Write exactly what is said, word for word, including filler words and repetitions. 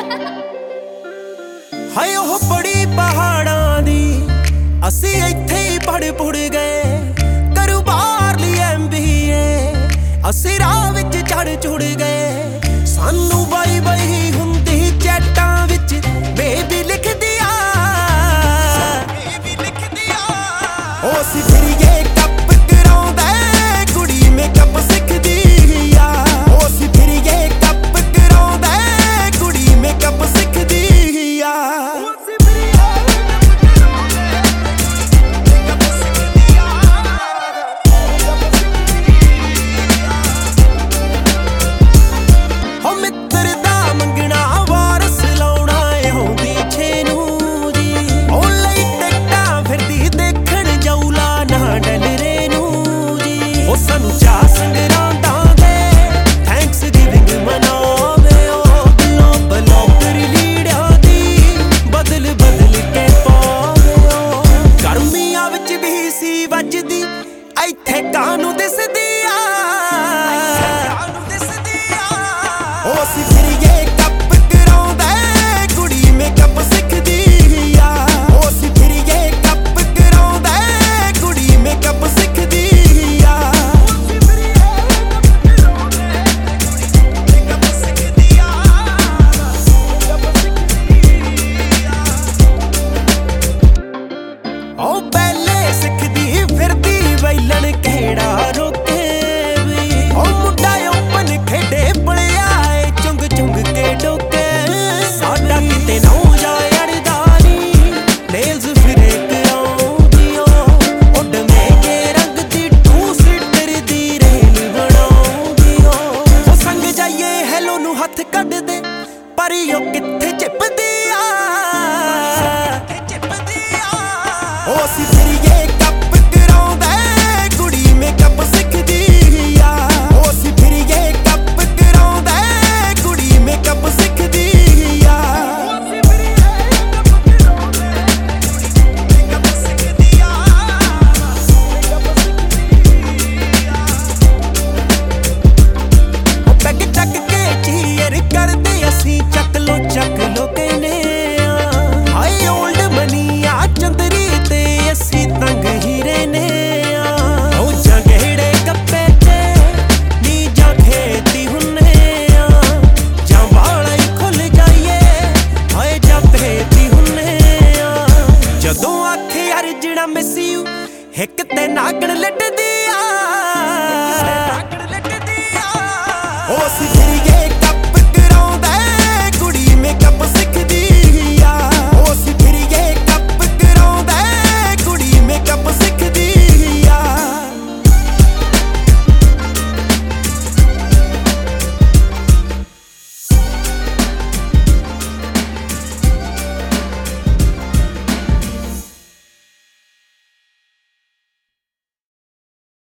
ਹਾਏ ਉਹ ਬੜੀ ਪਹਾੜਾਂ ਦੀ ਅਸੀਂ ਇੱਥੇ ਹੀ ਪੜ ਪੁੜ ਗਏ, ਕਰੂ ਬਾਹਰਲੀ ਐਮ ਬੀ ਏ ਅਸੀਂ ਰਾਹ ਵਿੱਚ ਚੜ ਚੁੜ ਗਏ। ਸਾਨੂੰ ਬਾਈ ਬਾਈ ਹੁੰਦੀ ਚੈਟਾਂ ਵਿੱਚ ਬੇਬੀ ਲਿਖਦੀ ਆ, ਬੇਬੀ ਲਿਖਦੀ ਆ। ਉਹ ਅਸੀਂ ਫਿਰੀਏ ਕੱਪ ਕਰਾਉਂਦੇ ਕੁੜੀ ਮੇਕਅਪ ਸਿੱਖਦੀ ਆ, ਉਹ ਅਸੀਂ ਫਿਰੀਏ ਕੱਪ ਕਰਾਉਂਦੇ ਕੁੜੀ ਮੇਕਅਪ ਸਿੱਖਦੀ ਆ। ਇੱਥੇ ਕਾਨੂੰ ਦਿਸਦੀ ਆ, ਉਹ ਅਸੀਂ ਫਿਰੀਏ ਕੱਪ ਕਰਾਉਂਦੇ ਕੁੜੀ ਮੇਕਅਪ ਸਿੱਖਦੀ ਆ, ਉਹ ਅਸੀਂ ਫਿਰੀਏ ਕੱਪ ਕਰਾਉਂਦੇ ਕੁੜੀ ਮੇਕਅਪ ਸਿੱਖਦੀ ਆ। ਉਹ ਪਹਿਲੇ ਸਿੱਖਦੀ ਫਿਰਦੀ ਵੈਲਣ ਕਿਹੜਾ ਰੋਕੇ ਵੀ, ਉਹ ਮੁੰਡਾ ਓਪਨ ਖੇਡੇ ਬਲਿਆ ਏ ਚੁੰਗ ਚੁੰਗ ਕੇ ਡੋਕੇ। ਸਾਡਾ ਕਿਤੇ ਨਾ ਜਾ ਅੜਦਾ ਨੀ ਨੇਲਸ ਫਿਰੇ ਕਰਾਉਂਦੀ ਓ, ਉੱਡ ਮੇਗੇ ਰੰਗ ਦੀ ਟੂ ਸੀਟਰ ਦੀ ਰੇਲ ਬਣਾਉਂਦੀ ਓ। ਉਹ ਸੰਗ ਜਾਈਏ ਹੈਲੋ ਨੂੰ ਹੱਥ ਕੱਢਦੇ ਪਰ ਉਹ ਕਿੱਥੇ ਚਿਪਦੀ ਆ, ਉਹ ਅਸੀਂ ਫਿਰੀਏ ਕੱਪ ਕਰਾਉਂਦੇ ਕੁੜੀ ਮੇਕਅਪ ਸਿੱਖਦੀ ਆ, ਉਹ ਅਸੀਂ ਫਿਰੀਏ ਕੱਪ ਕਰਾਉਂਦੇ ਕੁੜੀ ਮੇਕਅਪ ਸਿੱਖਦੀ ਆ। ਉਹ ਪੈਗ ਚੱਕ ਕੇ ਚੀਅਰ ਕਰਦੇ ਅਸੀਂ ਚੱਕ ਲੋ ਚੱਕ ਲੋ ਕਹਿੰਦੇ ਆ। ਹਾਏ ਓਲਡ ਮਨੀ ਆ ਚੰਦਰੀ ਤੇ ਅਸੀਂ ਤੰਗ ਹੀ ਰਹਿੰਦੇ ਆ। ਉਹ ਜੰਗੜੇ ਕੱਪੇ ਤੇ ਨੀ ਜਾਂ ਖੇਤੀ ਹੁੰਨੇ ਆ, ਜਾਂ ਵਾਲਾ ਹੀ ਖੁੱਲ ਜਾਈਏ ਹਾਏ ਜਾਂ ਭੇਤੀ ਹੁੰਨੇ ਆ। ਜਦੋਂ ਆਖੇ ਅਰਜਣਾ ਮਿਸ ਯੂ ਹਿੱਕ ਤੇ ਨਾਗਣ ਲੱਟਦੀ ਆ, ਉਹ ਅਸੀਂ